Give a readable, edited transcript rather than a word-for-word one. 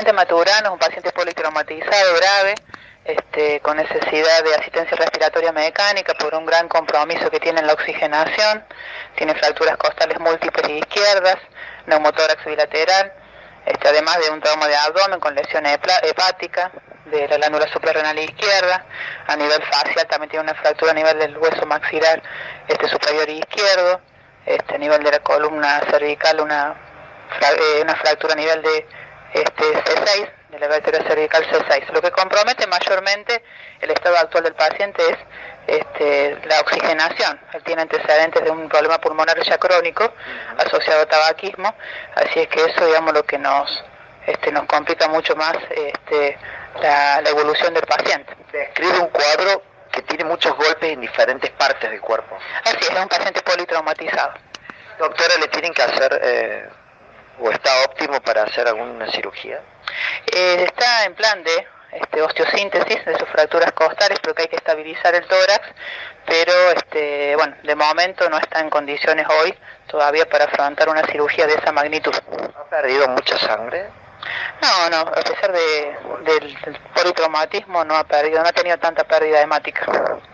paciente Maturano es un paciente politraumatizado grave, con necesidad de asistencia respiratoria mecánica por un gran compromiso que tiene en la oxigenación, tiene fracturas costales múltiples y izquierdas, neumotórax bilateral, además de un trauma de abdomen con lesión hepática de la glándula suprarrenal izquierda. A nivel facial también tiene una fractura a nivel del hueso maxilar superior izquierdo, a nivel de la columna cervical una fractura a nivel de C6, de la vértebra cervical C6. Lo que compromete mayormente el estado actual del paciente es la oxigenación. Él tiene antecedentes de un problema pulmonar ya crónico asociado a tabaquismo, así es que eso, digamos, lo que nos complica mucho más la evolución del paciente. Describe un cuadro que tiene muchos golpes en diferentes partes del cuerpo. Así es un paciente politraumatizado. Doctora, ¿le tienen que hacer o está óptimo para hacer alguna cirugía? Está en plan de osteosíntesis de sus fracturas costales, pero que hay que estabilizar el tórax, pero bueno, de momento no está en condiciones hoy todavía para afrontar una cirugía de esa magnitud. ¿Ha perdido mucha sangre? No, a pesar del politraumatismo no ha tenido tanta pérdida hemática.